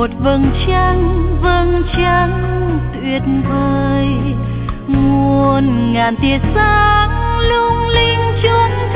một vầng trăng tuyệt vời, muôn ngàn tia sáng lung linh chốn